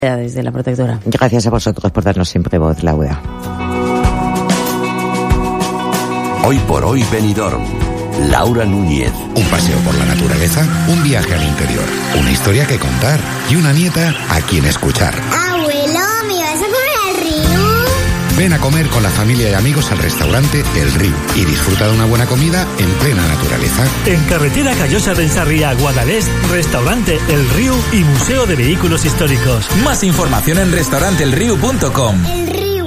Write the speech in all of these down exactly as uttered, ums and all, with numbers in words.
Desde la Protectora. Gracias a vosotros por darnos siempre voz, Laura. Hoy por hoy Benidorm. Laura Núñez. Un paseo por la naturaleza, un viaje al interior, una historia que contar y una nieta a quien escuchar. Abuelo, ¿me vas a comer al río? Ven a comer con la familia y amigos al restaurante El Río y disfruta de una buena comida en plena naturaleza. En carretera Callosa de Ensarría, Guadalest, restaurante El Río y Museo de Vehículos Históricos. Más información en restaurante el río punto com. El río.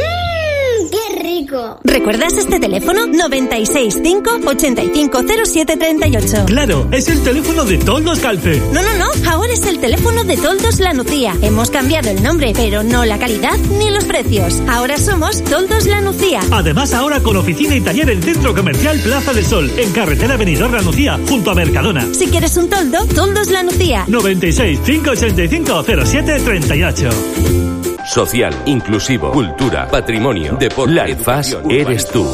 Mmm, qué rico. ¿Recuerdas este teléfono? noventa y seis cinco, ochenta y cinco cero siete treinta y ocho. Claro, es el teléfono de Toldos Calce. No, no, no, ahora es el teléfono de Toldos La Nucía. Hemos cambiado el nombre, pero no la calidad ni los precios. Ahora somos Toldos La Nucía. Además, ahora con oficina y taller en Centro Comercial Plaza del Sol, en carretera Benidorm La Nucía, junto a Mercadona. Si quieres un toldo, Toldos La Nucía. noventa y seis cinco ochenta y cinco cero siete treinta y ocho. Social, inclusivo, cultura, patrimonio, deporte. La Alfaz eres tú.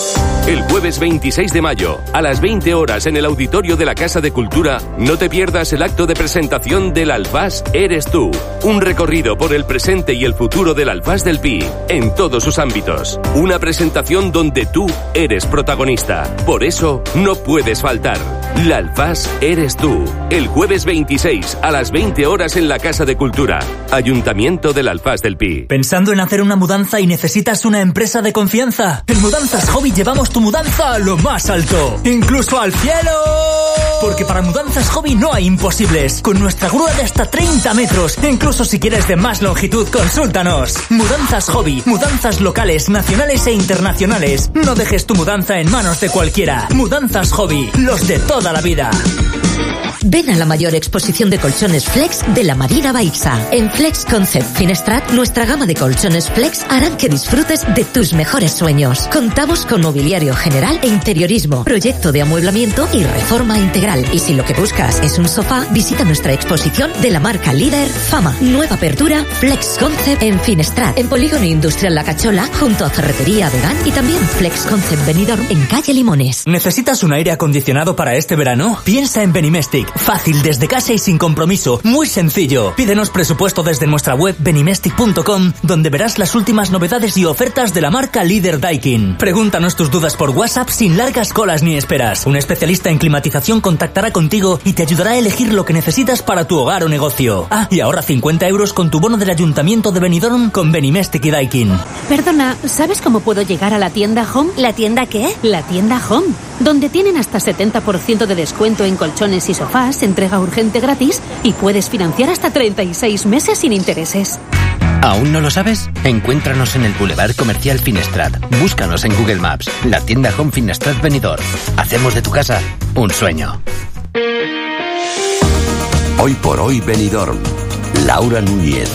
El jueves veintiséis de mayo, a las veinte horas en el auditorio de la Casa de Cultura, no te pierdas el acto de presentación del Alfaz Eres Tú. Un recorrido por el presente y el futuro del Alfaz del Pi, en todos sus ámbitos. Una presentación donde tú eres protagonista. Por eso, no puedes faltar. La Alfaz Eres Tú. El jueves veintiséis, a las veinte horas en la Casa de Cultura. Ayuntamiento del Alfaz del Pi. ¿Pensando en hacer una mudanza y necesitas una empresa de confianza? En Mudanzas Hobby llevamos tu mudanza a lo más alto, incluso al cielo. Porque para Mudanzas Hobby no hay imposibles. Con nuestra grúa de hasta treinta metros, incluso si quieres de más longitud, consúltanos. Mudanzas Hobby, mudanzas locales, nacionales e internacionales. No dejes tu mudanza en manos de cualquiera. Mudanzas Hobby, los de toda la vida. Ven a la mayor exposición de colchones Flex de la Marina Baixa. En Flex Concept Finestrat, nuestra gama de colchones Flex harán que disfrutes de tus mejores sueños. Contamos con mobiliario general e interiorismo, proyecto de amueblamiento y reforma integral. Y si lo que buscas es un sofá, visita nuestra exposición de la marca líder Fama. Nueva apertura Flex Concept en Finestrat, en Polígono Industrial La Cachola, junto a Ferretería Vegan, y también Flex Concept Benidorm en calle Limones. ¿Necesitas un aire acondicionado para este verano? Piensa en Benimestic. Fácil, desde casa y sin compromiso. Muy sencillo. Pídenos presupuesto desde nuestra web benimestic punto com, donde verás las últimas novedades y ofertas de la marca líder Daikin. Pregúntanos tus dudas por WhatsApp sin largas colas ni esperas. Un especialista en climatización contactará contigo y te ayudará a elegir lo que necesitas para tu hogar o negocio. Ah, y ahorra cincuenta euros con tu bono del Ayuntamiento de Benidorm con Benimestic y Daikin. Perdona, ¿sabes cómo puedo llegar a la tienda Home? ¿La tienda qué? La tienda Home, donde tienen hasta setenta por ciento de descuento en colchones y sofás, entrega urgente gratis y puedes financiar hasta treinta y seis meses sin intereses. ¿Aún no lo sabes? Encuéntranos en el Boulevard Comercial Finestrat. Búscanos en Google Maps. La tienda Home Finestrat Benidorm. Hacemos de tu casa un sueño. Hoy por hoy Benidorm. Laura Núñez.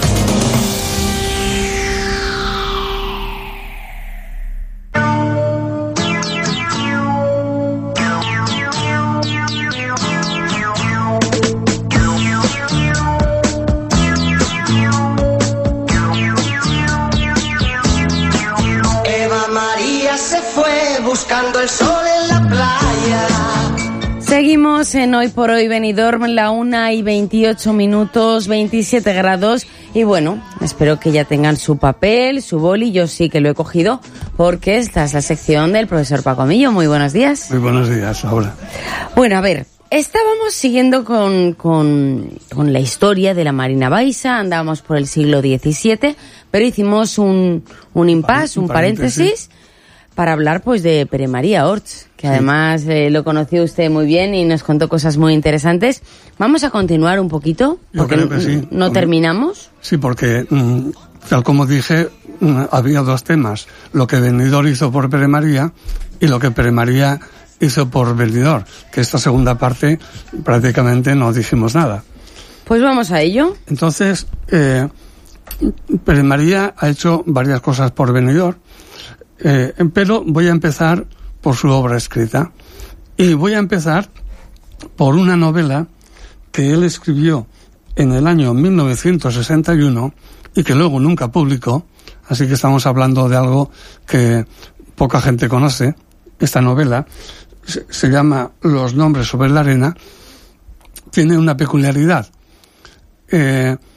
Buscando el sol en la playa. Seguimos en Hoy por Hoy Benidorm, la una y veintiocho minutos, veintisiete grados. Y bueno, espero que ya tengan su papel, su boli. Yo sí que lo he cogido porque esta es la sección del profesor Paco Millo. Muy buenos días. Muy buenos días, Laura. Bueno, a ver, estábamos siguiendo con, con, con la historia de la Marina Baixa. Andábamos por el siglo diecisiete, pero hicimos un, un impasse, un, un paréntesis, paréntesis para hablar pues de Pere María Orts, que sí. además eh, lo conoció usted muy bien y nos contó cosas muy interesantes. Vamos a continuar un poquito, porque Yo creo que sí. no terminamos. Sí, porque mm, tal como dije, mm, había dos temas: lo que Benidorm hizo por Pere María y lo que Pere María hizo por Benidorm, que esta segunda parte prácticamente no dijimos nada. Pues vamos a ello. Entonces, eh, Pere María ha hecho varias cosas por Benidorm. Eh, pero voy a empezar por su obra escrita y voy a empezar por una novela que él escribió en el año mil novecientos sesenta y uno y que luego nunca publicó, así que estamos hablando de algo que poca gente conoce. Esta novela se, se llama Los nombres sobre la arena. Tiene una peculiaridad. Eh,